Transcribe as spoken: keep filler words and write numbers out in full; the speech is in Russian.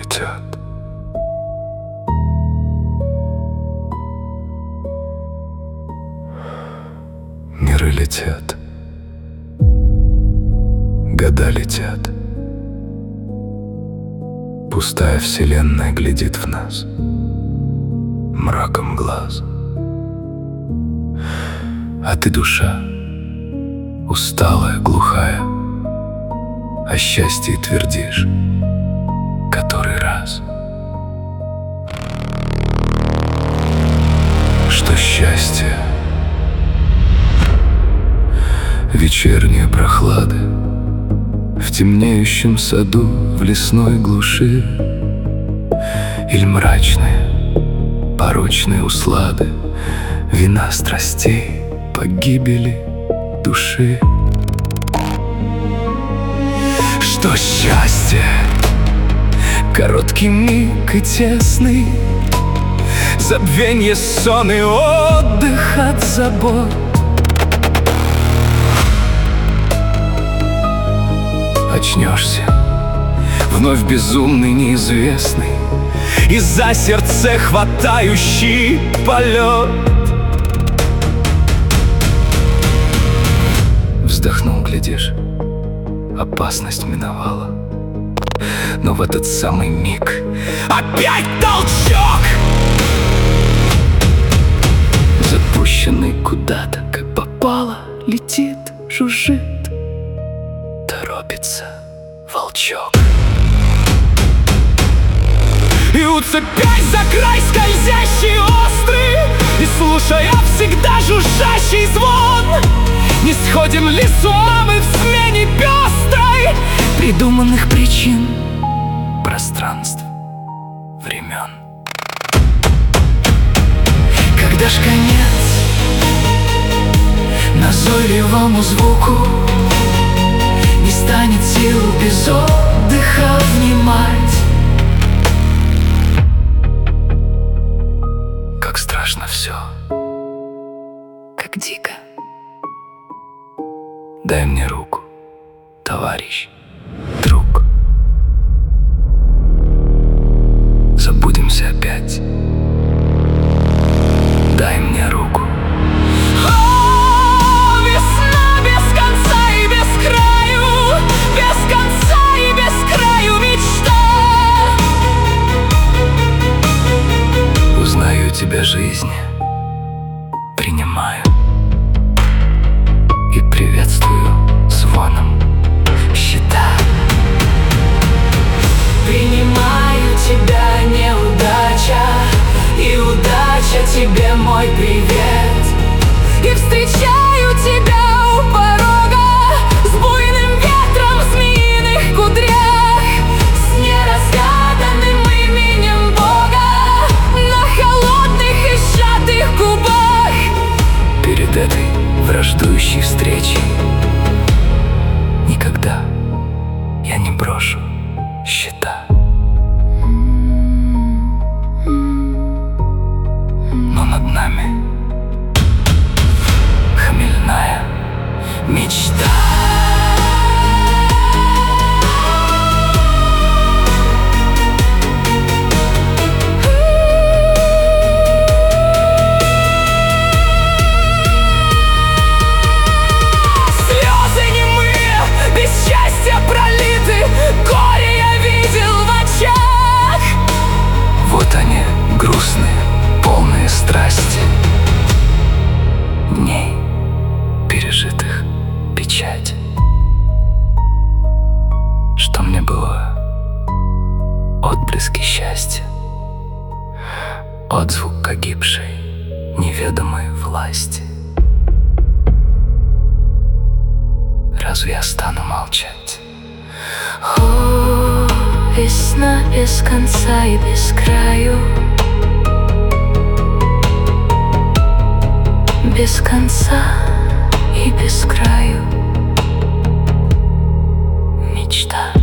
летят. Миры летят, года летят. Пустая вселенная глядит в нас мраком глаз. А ты, душа, усталая, глухая, о счастье твердишь который раз, что счастье — вечерние прохлады в темнеющем саду, в лесной глуши, или мрачные, порочные услады вина страстей, погибели души. Что счастье — короткий миг и тесный, забвенье, сон и отдых от забот. Очнешься, вновь безумный, неизвестный, и за сердце хватающий полет. Вздохнул, глядишь, опасность миновала, но в этот самый миг опять толчок! Запущенный куда-то, как попало, летит, жужжит, торопится волчок. И уцепясь за край скользящий острый, и слушая всегда жужжащий звон, не сходим ли с ума мы в смене пестрой придуманных причин, пространств, времен? Когда ж конец назойливому звуку, не станет сил без отдыха внимать. Как страшно все, как дико. Дай мне руку, товарищ, друг. Забудемся опять. Дай мне руку. О, весна без конца и без краю, без конца и без краю мечта. Узнаю тебя, жизнь, принимаю и приветствую звоном щита. Принимаю тебя, неудача, и удача тебе мой привет. И встречаю тебя у порога с буйным ветром в змеиных кудрях, с неразгаданным именем Бога на холодных и сжатых губах. Перед этой враждующей встречей никогда я не брошу счета. Но над нами хмельная мечта. Слезы немые, без счастья пролиты, горе я видел в очах. Вот они, грустные, полные страсти, дней пережитых печать. Что мне было? Отблески счастья, отзвук погибшей неведомой власти. Разве я стану молчать? О, весна без конца и без краю, без конца и без краю мечта.